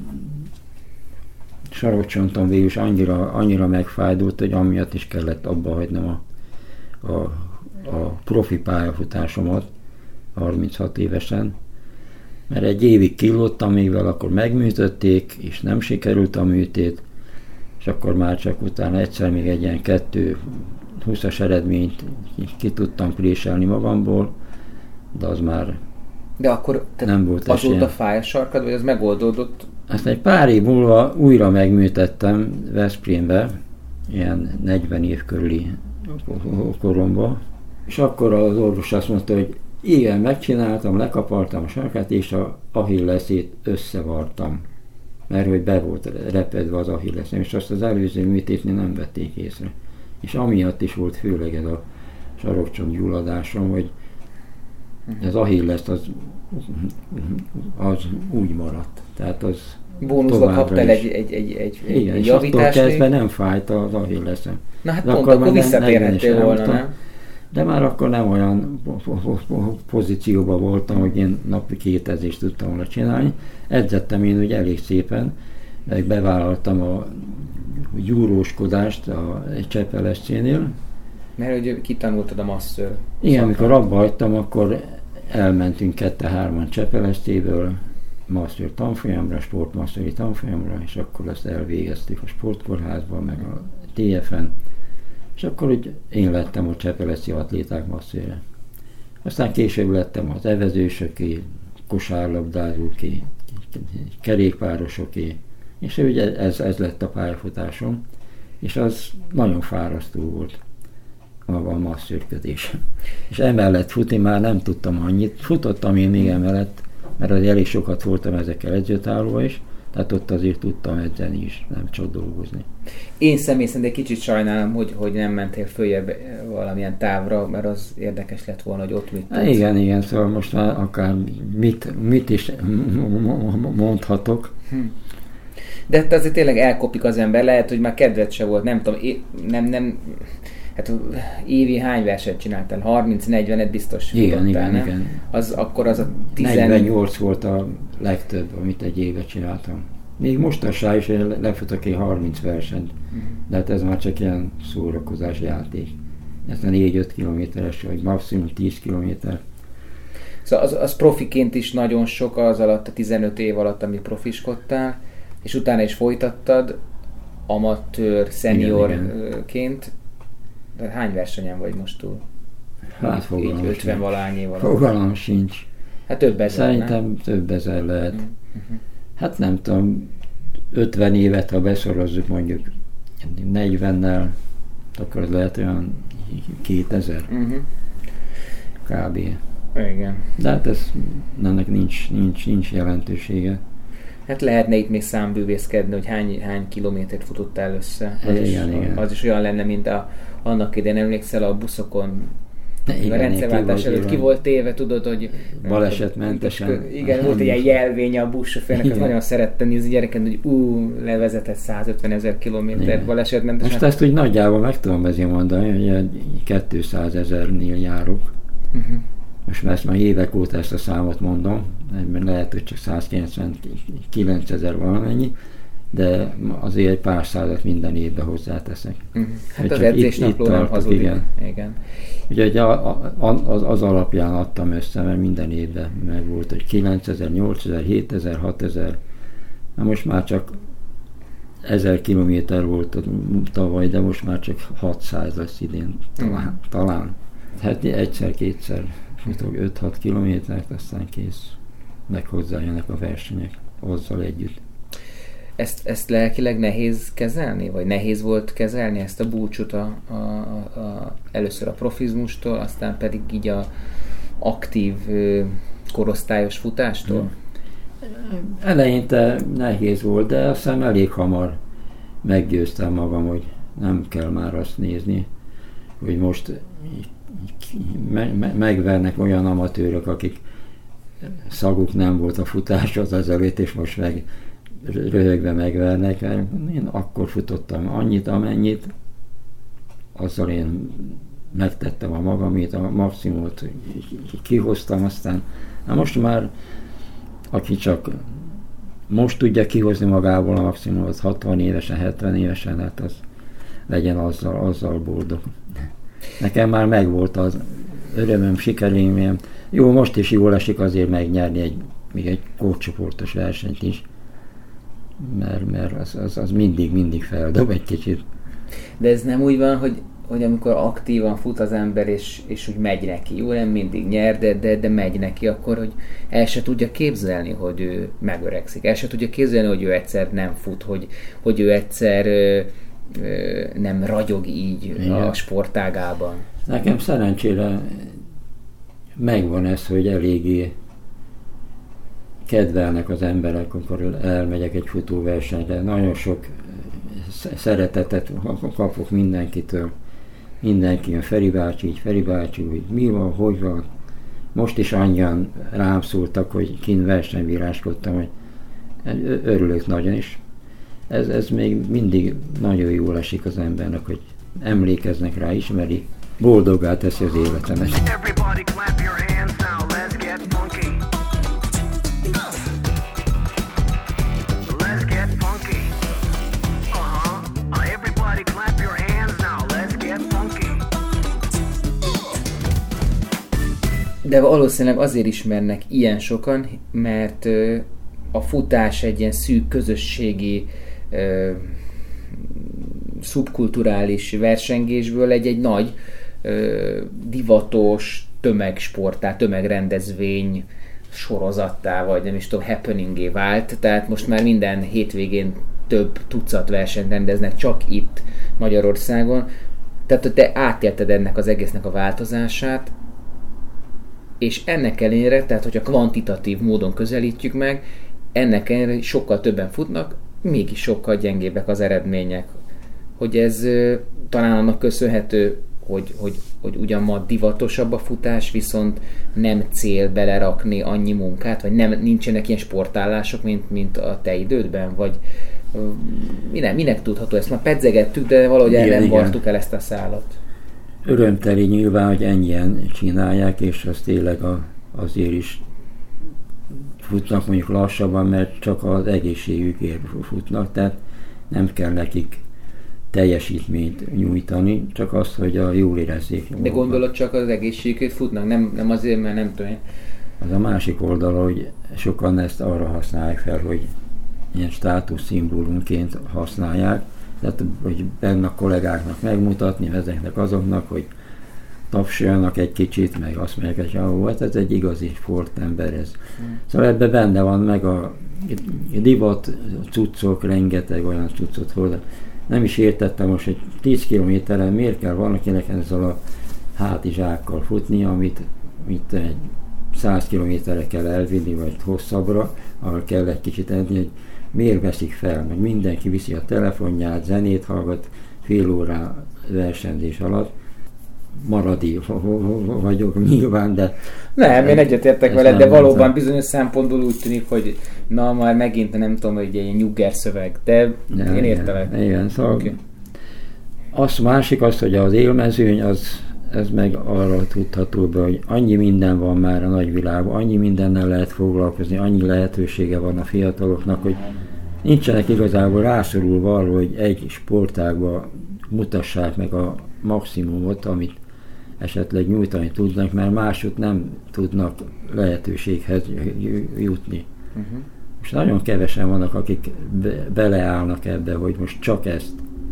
sarokcsontom végül is annyira megfájdult, hogy amiatt is kellett abba hagynom a profi pályafutásomat 36 évesen, mert egy évig killottam, mivel akkor megműtötték, és nem sikerült a műtét, és akkor már csak utána egyszer még egy ilyen 2:20-as eredményt ki tudtam préselni magamból, de az már De akkor nem volt azóta esélye. fáj a sarkad, vagy az megoldódott? Aztán egy pár év múlva újra megműtettem Veszprémbe, ilyen 40 év körüli koromban, és akkor az orvos azt mondta, hogy igen, megcsináltam, lekapartam a sarkát, és a ahilleszét összevartam, mert hogy be volt repedve az ahilleszem, és azt az előző műtétnél nem vették észre. És amiatt is volt főleg ez a sarokcsont gyulladásom, hogy az ahillesz az úgy maradt. Tehát az Bónuszba kaptál egy igen, és javítást. attól kezdve nem fájt az ahilleszem. Na hát De pont, akkor már visszatérhettél 40-es volna, voltam, nem? de már akkor nem olyan pozícióban voltam, hogy én napi 2 edzést tudtam volna csinálni. Edzettem én ugye elég szépen, meg bevállaltam a gyúróskodást egy Csepel SC-nél. Mert hogy kitanultad a masször. Igen, amikor abba hagytam, akkor elmentünk 2-3-an Csepel SC-ből masször tanfolyamra, sportmasszöri tanfolyamra, és akkor ezt elvégeztük a sportkórházban, meg a TF-en. És akkor úgy én lettem a Csepel SC atléták masszőre. Aztán később lettem az evezősöké, kosárlabdázóké, kerékpárosoké, és ugye ez lett a pályafutásom, és az nagyon fárasztó volt maga a masszőrködés. És emellett futni már nem tudtam annyit, futottam én még emellett, mert az elég sokat voltam ezekkel edzőtállóval is, tehát ott azért tudtam edzeni is, nem csak dolgozni. Én személy szerint egy kicsit sajnálom, hogy nem mentél följebb valamilyen távra, mert az érdekes lett volna, hogy ott mit tudsz. Igen, szóval most már akár mit is mondhatok. De hát azért tényleg elkopik az ember, lehet, hogy már kedved se volt, nem tudom, hát évi hány versenyt csináltál? 30-40-et biztos futottál, nem? Igen. Akkor az a 48 volt a legtöbb, amit egy évet csináltam. Még mostanság is lefutok én 30 versenyt, de hát ez már csak ilyen szórakozás játék. Ez a 4-5 kilométeres, vagy maximum 10 kilométer. Szóval az profiként is nagyon sok az alatt, a 15 év alatt, amit profiskodtál, és utána is folytattad amatőr, szeniorként. De hány versenyen vagy most túl? Hát fogalmam 50 valahány év alatt. Fogalmam sincs. Hát több ezer, szerintem nem? több ezer lehet. Hát nem tudom, 50 évet, ha beszorozzuk mondjuk 40-nel, akkor az lehet olyan 2000 kb. Igen. De hát ennek nincs jelentősége. Hát lehetne itt még számbűvészkedni, hogy hány kilométert futottál össze. Igen. Az is olyan lenne, mint annak idején, emlékszel a buszokon, a rendszerváltás előtt ki volt téve, tudod, hogy balesetmentesen. Igen, volt egy ilyen jelvénye a buszsofőrnek, az nagyon szerette nézni gyereken, hogy levezetett 150 000 kilométert balesetmentesen. Most ezt úgy nagyjából meg tudom ezért mondani, hogy 200 000-nél járok. Most már ezt már évek óta ezt a számot mondom, mert lehet, hogy csak 199 000 valamennyi, de azért egy pár százat minden évben hozzáteszek. Hát az edzésnapló nem hazudik. Igen. Ugye az alapján adtam össze, mert minden évben meg volt, hogy 9000, 8000, 7000, 6000. Na most már csak 1000 kilométer volt tavaly, de most már csak 600 lesz idén talán. Hát egyszer-kétszer futok 5-6 kilométert, aztán kész. Meg hozzájönnek a versenyek azzal együtt. Ezt lelkileg nehéz kezelni? Vagy nehéz volt kezelni ezt a búcsút először a profizmustól, aztán pedig így a aktív korosztályos futástól? Eleinte nehéz volt, de aztán elég hamar meggyőztem magam, hogy nem kell már azt nézni, hogy most megvernek olyan amatőrök, akik szaguk nem volt a futáshoz azelőtt, és most meg röhögve megvernek. Én akkor futottam annyit, amennyit, azzal én megtettem a magamét, a maximumot kihoztam, aztán most már, aki csak most tudja kihozni magából a maximumot 60 évesen, 70 évesen, hát az legyen azzal boldog. Nekem már megvolt az örömöm, sikerélményem. Jó, most is jól esik azért megnyerni még egy korcsoportos versenyt is, mert az mindig feldob egy kicsit. De ez nem úgy van, hogy hogy amikor aktívan fut az ember, és úgy megy neki, jó, nem mindig nyer, de megy neki, akkor hogy el se tudja képzelni, hogy ő megöregszik. El se tudja képzelni, hogy ő egyszer nem fut, hogy ő egyszer nem ragyog így. Igen. A sportágában. Nekem szerencsére megvan ez, hogy eléggé kedvelnek az emberek, amikor elmegyek egy futóversenyre. Nagyon sok szeretetet kapok mindenkitől. Mindenki jön, Feri bácsi, hogy mi van, hogy van. Most is annyian rám szóltak, hogy kint versenybíráskodtam, hogy örülök nagyon is. Ez még mindig nagyon jól esik az embernek, hogy emlékeznek rá, ismerik. Boldoggá teszi az életemet. De valószínűleg azért ismernek ilyen sokan, mert a futás egy ilyen szűk közösségi, szubkulturális versengésből egy nagy divatos tömegsporttá, tömegrendezvény sorozattá, vagy nem is tudom, happeningé vált. Tehát most már minden hétvégén több tucat versenyt rendeznek csak itt Magyarországon. Tehát te átélted ennek az egésznek a változását, és ennek ellenére, tehát hogyha kvantitatív módon közelítjük meg, ennek ellenére sokkal többen futnak, mégis sokkal gyengébbek az eredmények. Hogy ez talán annak köszönhető, hogy ugyan ma divatosabb a futás, viszont nem cél belerakni annyi munkát, vagy nincsenek ilyen sportállások, mint a te idődben, vagy minek tudható? Ezt már pedzegettük, de valahogy nem vartuk el ezt a szálat. Örömteli nyilván, hogy ennyien csinálják, és az tényleg azért is futnak mondjuk lassabban, mert csak az egészségükért futnak, tehát nem kell nekik teljesítményt nyújtani, csak az, hogy jól érezzék. De gondolod, csak az egészségükért futnak, nem azért, mert nem tudom. Az a másik oldala, hogy sokan ezt arra használják fel, hogy ilyen státuszszimbólumként használják, tehát hogy benne a kollégáknak megmutatni, ezeknek azoknak, hogy tapsoljanak egy kicsit, meg azt mondják, hogy hát ez egy igazi sportember ez. Szóval ebben benne van meg a divat cuccok, rengeteg olyan cuccot hozzá. Nem is értettem most, hogy 10 kilométeren miért kell valakinek ezzel a hátizsákkal futni, amit egy 100 kilométerre kell elvinni, vagy hosszabbra, ahol kell egy kicsit enni, hogy miért veszik fel, meg mindenki viszi a telefonját, zenét hallgat fél órá versenyzés alatt. Maradi vagyok nyilván, de... Nem, én egyetértek veled, de valóban bizonyos szempontból úgy tűnik, hogy na már megint nem tudom, hogy egy nyugger szöveg, de én értelek. Igen, szóval okay. Az másik az, hogy az élmezőny, ez meg arra tudható be, hogy annyi minden van már a nagyvilágban, annyi mindennel lehet foglalkozni, annyi lehetősége van a fiataloknak, hogy nincsenek igazából rászorulva arra, hogy egy sportágban mutassák meg a maximumot, amit esetleg nyújtani tudnak, mert máshogy nem tudnak lehetőséghez jutni. Uh-huh. Most nagyon kevesen vannak, akik beleállnak ebbe, hogy most csak ezt.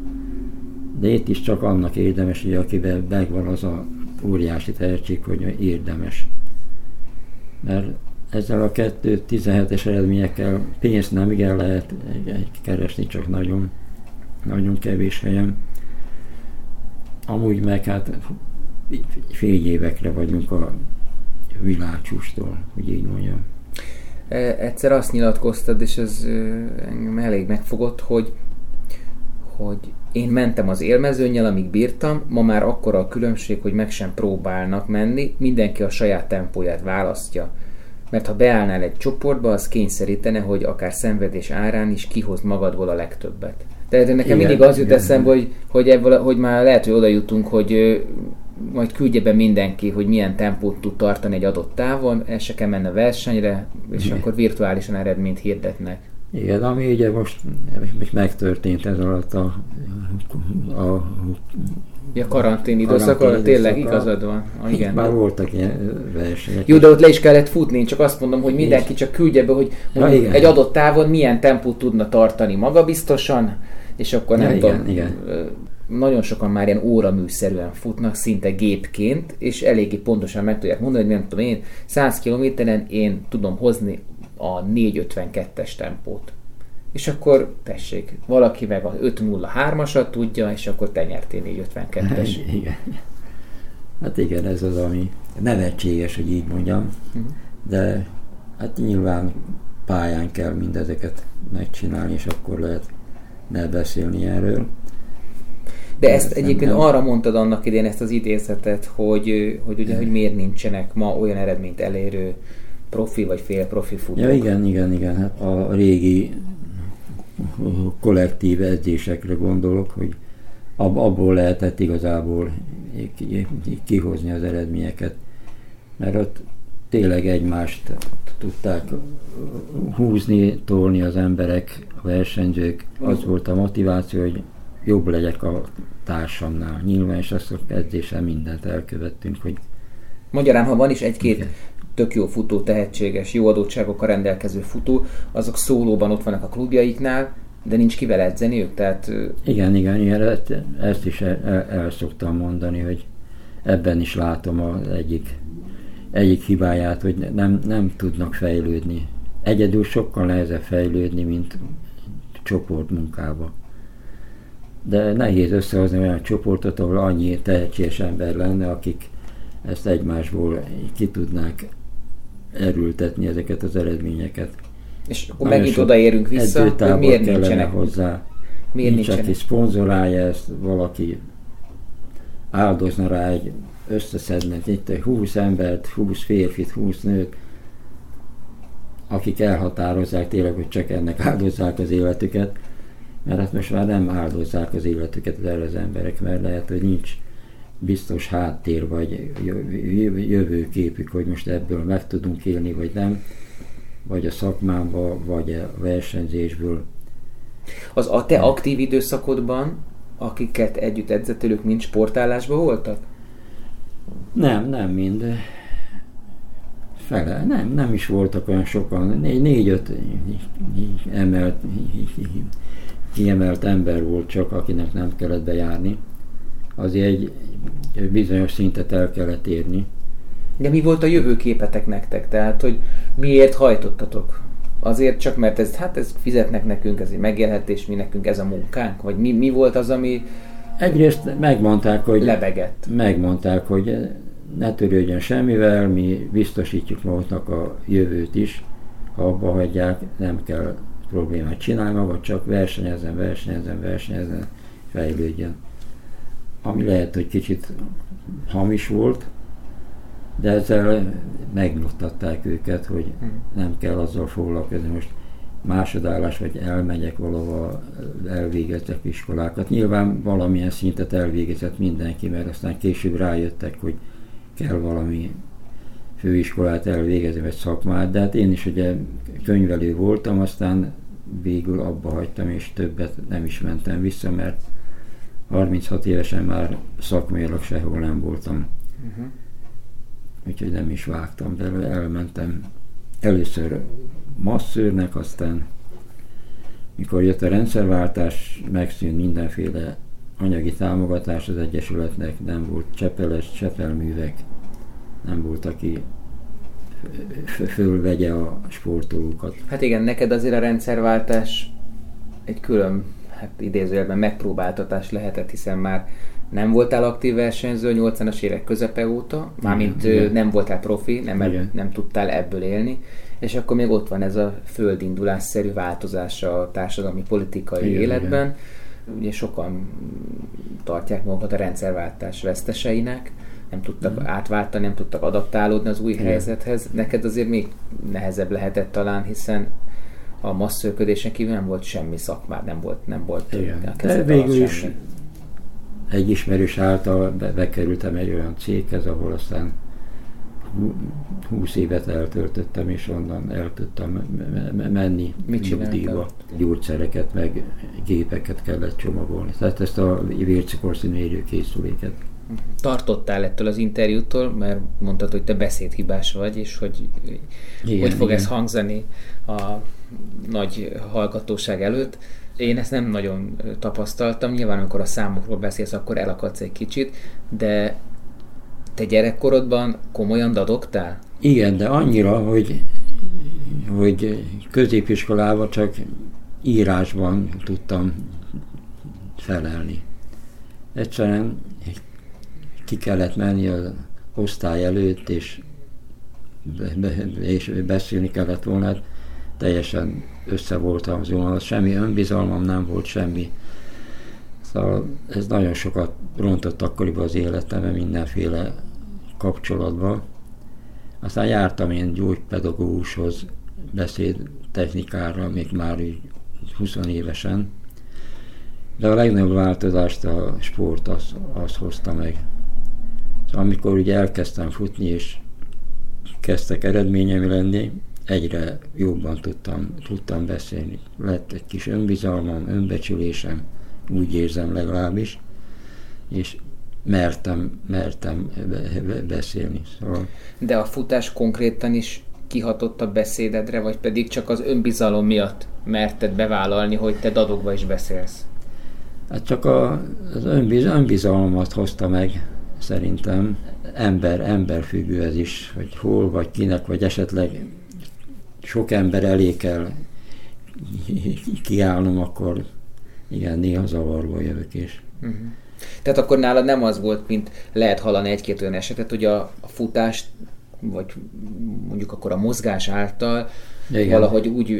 De itt is csak annak érdemes, hogy akivel megvan az a óriási tehetség, hogy érdemes. Mert ezzel a 2.17-es eredményekkel pénzt nem igen lehet keresni, csak nagyon, nagyon kevés helyen. Amúgy meg hát fél évekre vagyunk a világcsúcstól, hogy így mondjam. Egyszer azt nyilatkoztad, és ez engem elég megfogott, hogy én mentem az élmezőnnyel, amíg bírtam, ma már akkora a különbség, hogy meg sem próbálnak menni, mindenki a saját tempóját választja. Mert ha beállnál egy csoportba, az kényszerítene, hogy akár szenvedés árán is kihozd magadból a legtöbbet. Tehát nekem mindig az jut eszembe, hogy már lehet, hogy oda jutunk, hogy majd küldje be mindenki, hogy milyen tempót tud tartani egy adott távon, el se kell menni a versenyre, és akkor virtuálisan eredményt hirdetnek. Igen, ami ugye most megtörtént ez alatt a karantén időszak, tényleg igazad van. Igen. Már voltak ilyen versenyek. Jó, de ott le is kellett futni, én csak azt mondom, hogy mindenki csak küldje be, hogy egy adott távon milyen tempót tudna tartani magabiztosan, és akkor nem tudom. Igen. nagyon sokan már ilyen óraműszerűen futnak, szinte gépként, és eléggé pontosan meg tudják mondani, hogy nem tudom én, 100 kilométeren én tudom hozni a 4.52-es tempót. És akkor tessék, valaki meg a 5.03-asat tudja, és akkor te nyertél 4.52-es. Igen. Hát igen, ez az, ami nevetséges, hogy így mondjam, de hát nyilván pályán kell mindezeket megcsinálni, és akkor lehet ne beszélni erről. De ezt egyébként nem. Arra mondtad annak idején ezt az idézetet, hogy miért nincsenek ma olyan eredményt elérő profi vagy félprofi futók. Ja, igen. Hát a régi kollektív edzésekre gondolok, hogy abból lehetett igazából kihozni az eredményeket. Mert ott tényleg egymást tudták húzni, tolni az emberek, a versenyzők. Az volt a motiváció, hogy jobb legyek a társamnál. Nyilván, és azt a edzéssel mindent elkövettünk, hogy... Magyarán, ha van is egy-két tök jó futó, tehetséges, jó adottságokkal rendelkező futó, azok szólóban ott vannak a klubjaiknál, de nincs kivel edzeniük, tehát... Igen, ezt is el szoktam mondani, hogy ebben is látom az egyik hibáját, hogy nem tudnak fejlődni. Egyedül sokkal nehezebb fejlődni, mint csoportmunkába. De nehéz összehozni olyan csoportot, ahol annyi tehetséges ember lenne, akik ezt egymásból ki tudnák erőltetni ezeket az eredményeket. És akkor megint odaérünk vissza, hogy miért nincsenek hozzá. Nincs, aki szponzorálja ezt, valaki áldozna rá, összeszedne itt 20 embert, 20 férfit, 20 nőt, akik elhatározzák tényleg, hogy csak ennek áldozzák az életüket, mert hát most már nem áldozzák az életüket erre az emberek, mert lehet, hogy nincs biztos háttér, vagy jövőképük, hogy most ebből meg tudunk élni, vagy nem, vagy a szakmámba, vagy a versenyzésből. Az a te aktív időszakodban, akiket együtt edzettél, ők mind sportállásban voltak? Nem mind. Fele, nem is voltak olyan sokan. 4-5 kiemelt ember volt csak, akinek nem kellett bejárni. Azért egy bizonyos szintet el kellett érni. De mi volt a jövőképetek nektek? Tehát, hogy miért hajtottatok? Azért csak, mert ez fizetnek nekünk, ez egy megélhetés, mi nekünk ez a munkánk? Vagy mi volt az, ami egyrészt megmondták, hogy lebegett? Megmondták, hogy ne törődjön semmivel, mi biztosítjuk maguknak a jövőt is, ha abba hagyják, nem kell problémát csinálni maga, csak versenyezzen, fejlődjön. Ami lehet, hogy kicsit hamis volt, de ezzel megnyugtatták őket, hogy nem kell azzal foglalkozni, most másodállás, vagy elmegyek valahol, elvégeztek iskolákat. Nyilván valamilyen szintet elvégezett mindenki, mert aztán később rájöttek, hogy kell valami főiskolát elvégezni, vagy szakmát, de hát én is ugye könyvelő voltam, aztán végül abba hagytam, és többet nem is mentem vissza, mert 36 évesen már szakmailag sehol nem voltam. Úgyhogy nem is vágtam belőle, elmentem először masszőrnek, aztán mikor jött a rendszerváltás, megszűnt mindenféle anyagi támogatás az Egyesületnek, nem volt csepelművek, nem volt, aki fölvegye a sportolókat. Hát igen, neked azért a rendszerváltás egy külön, idézőjelben megpróbáltatás lehetett, hiszen már nem voltál aktív versenyző 80-as évek közepe óta, mármint nem voltál profi, nem tudtál ebből élni, és akkor még ott van ez a földindulásszerű változás a társadalmi politikai életben. Igen. Ugye sokan tartják magukat a rendszerváltás veszteseinek, nem tudtak átváltani, nem tudtak adaptálódni az új helyzethez. Neked azért még nehezebb lehetett talán, hiszen a masszőrködésen kívül nem volt semmi szakmád, nem volt a kezed alatt semmi. Egy ismerős által bekerültem egy olyan céghez, ahol aztán 20 évet eltöltöttem, és onnan el tudtam menni nyugdíjba. Gyógyszereket, meg gépeket kellett csomagolni. Tehát ezt a vércukorszint mérőkészüléket. Tartottál ettől az interjútól, mert mondtad, hogy te beszédhibás vagy, és hogy fog ez hangzani a nagy hallgatóság előtt. Én ezt nem nagyon tapasztaltam, nyilván amikor a számokról beszélsz, akkor elakadsz egy kicsit, de te gyerekkorodban komolyan dadogtál? Igen, de annyira, hogy középiskolában csak írásban tudtam felelni. Egyszerűen ki kellett menni az osztály előtt, és beszélni kellett volna, teljesen össze voltam az unalmat, semmi önbizalmam nem volt, semmi. Szóval ez nagyon sokat rontott akkoriban az életemben mindenféle kapcsolatban. Aztán jártam én gyógypedagógushoz beszédtechnikára, még már 20 évesen, de a legnagyobb változást a sport az hozta meg. Szóval amikor ugye elkezdtem futni, és kezdtek eredményem lenni, egyre jobban tudtam beszélni. Lett egy kis önbizalmam, önbecsülésem, úgy érzem legalábbis, és mertem beszélni. Szóval... De a futás konkrétan is kihatott a beszédedre, vagy pedig csak az önbizalom miatt merted bevállalni, hogy te dadogva is beszélsz? Hát csak az önbizalmat hozta meg, szerintem. Emberfüggő ez is, hogy hol, vagy kinek, vagy esetleg sok ember elé kell kiállnom, akkor igen, néha zavarba jövök is. Uh-huh. Tehát akkor nálad nem az volt, mint lehet hallani egy-két olyan esetet, hogy a futást, vagy mondjuk akkor a mozgás által igen, valahogy úgy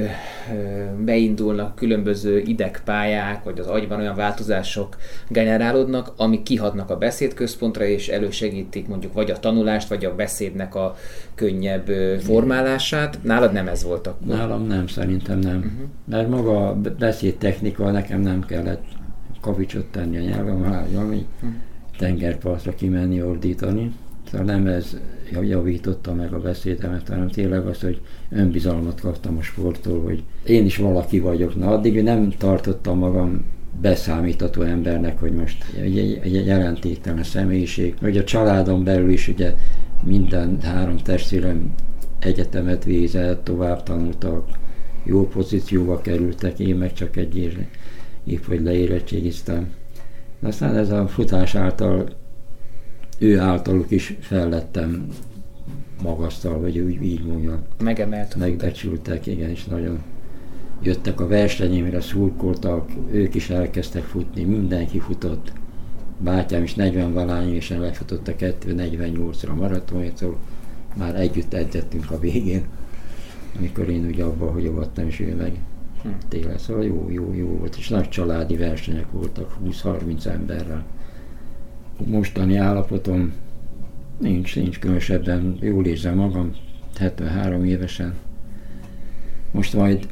beindulnak különböző idegpályák, vagy az agyban olyan változások generálódnak, amik kihatnak a beszédközpontra, és elősegítik mondjuk vagy a tanulást, vagy a beszédnek a könnyebb formálását. Nálad nem ez volt akkor? Nálam nem, szerintem nem. Uh-huh. Mert maga a beszédtechnika, nekem nem kellett kavicsot tenni a nyelvem alá, ami tengerpartra kimenni, ordítani. Szóval nem ez javította meg a beszédemet, hanem tényleg az, hogy önbizalmat kaptam a sporttól, hogy én is valaki vagyok. Na, addig nem tartottam magam beszámítható embernek, hogy most egy jelentéktelen személyiség. Hogy a családon belül is ugye minden 3 testvérem egyetemet végzett, tovább tanultak, jó pozícióba kerültek, én meg csak egy év, hogy leérettségiztem. Aztán ez a futás által ő általuk is fellettem magasztal, vagy úgy így mondjam. Megbecsültek, igen, és nagyon jöttek a versenyémre, szurkoltak, ők is elkezdtek futni, mindenki futott. Bátyám is 40-valány évesen lefutott a 2:48-ra maratonjától, már együtt edzettünk a végén, amikor én ugye abba hagyogattam, és ő meg tényleg. Szóval jó volt, és nagy családi versenyek voltak, 20-30 emberrel. Mostani állapotom nincs különösebben, jól érzem magam, 73 évesen. Most majd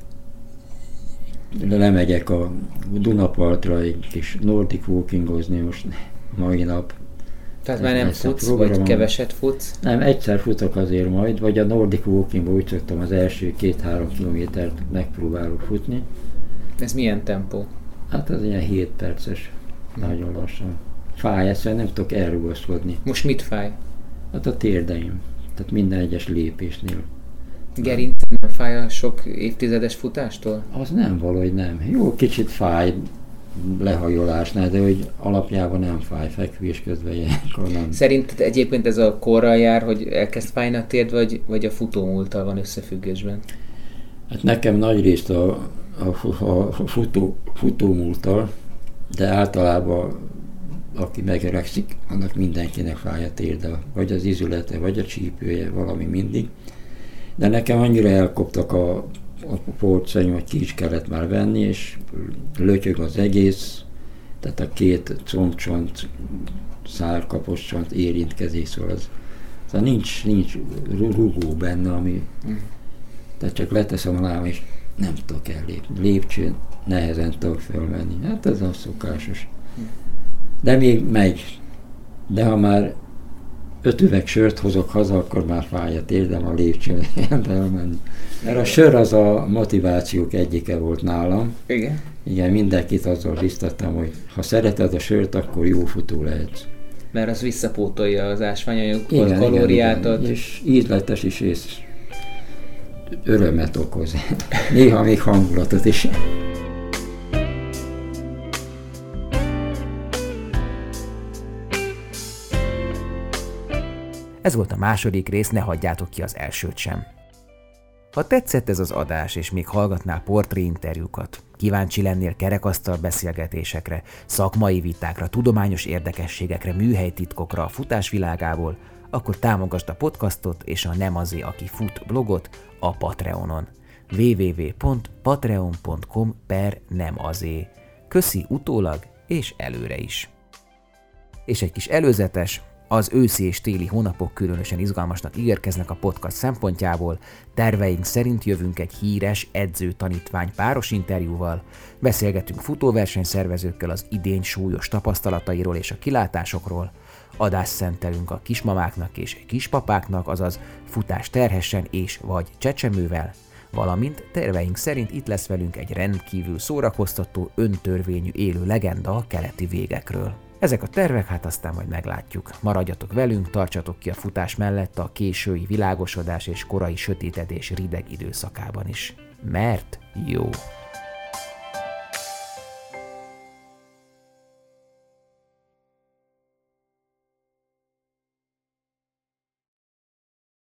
lemegyek a Dunapartra egy kis nordic walkingozni most mai nap. Tehát már nem futsz, vagy keveset futsz? Nem, egyszer futok azért majd, vagy a nordic walkingba úgy szoktam az első 2-3 kilométert megpróbálok futni. Ez milyen tempó? Hát az ilyen 7 perces, nagyon lassan. Fáj, egyszerűen nem tudok elrugaszkodni. Most mit fáj? Hát a térdeim, tehát minden egyes lépésnél. Gerinc nem fáj a sok évtizedes futástól? Az nem, valahogy nem. Jó, kicsit fáj lehajolásnál, de hogy alapjában nem fáj, fekvés közben ilyenkor nem. Szerinted egyébként ez a korral jár, hogy elkezd fájni a térd, vagy a futómúlttal van összefüggésben? Hát nekem nagyrészt a futómúlttal, de általában aki megöregszik, annak mindenkinek fáj a térde, vagy az izülete, vagy a csípője, valami mindig. De nekem annyira elkoptak a porcaim, hogy ki is kellett már venni, és lötyög az egész, tehát a 2 combcsont, szárkaposcsont érintkezés, szóval nincs rugó benne, ami, tehát csak leteszem a lábam, és nem tudok ellépni. Lépcsőn nehezen tudok fölmenni. Hát ez a szokásos. De még megy. De ha már 5 üveg sört hozok haza, akkor már fáj a térdem a lépcsőn elmenni. Mert a sör az a motivációk egyike volt nálam. Igen. Igen, mindenkit azzal biztattam, hogy ha szereted a sört, akkor jó futó lehetsz. Mert az visszapótolja az ásványanyagokat, kalóriát ad. És ízletes is, és örömet okoz. Néha még hangulatot is. Ez volt a második rész, ne hagyjátok ki az elsőt sem. Ha tetszett ez az adás, és még hallgatnál portréinterjúkat, kíváncsi lennél kerekasztal beszélgetésekre, szakmai vitákra, tudományos érdekességekre, műhelytitkokra a futás világából, akkor támogasd a podcastot és a Nem azé, aki fut blogot a Patreonon. www.patreon.com/nemazé. Köszi utólag és előre is. És egy kis előzetes, az őszi és téli hónapok különösen izgalmasnak ígérkeznek a podcast szempontjából, terveink szerint jövünk egy híres edző-tanítvány páros interjúval, beszélgetünk futóversenyszervezőkkel az idény súlyos tapasztalatairól és a kilátásokról, adást szentelünk a kismamáknak és kispapáknak, azaz futás terhesen és vagy csecsemővel, valamint terveink szerint itt lesz velünk egy rendkívül szórakoztató, öntörvényű élő legenda a keleti végekről. Ezek a tervek, hát aztán majd meglátjuk. Maradjatok velünk, tartsatok ki a futás mellett a késői világosodás és korai sötétedés rideg időszakában is. Mert jó!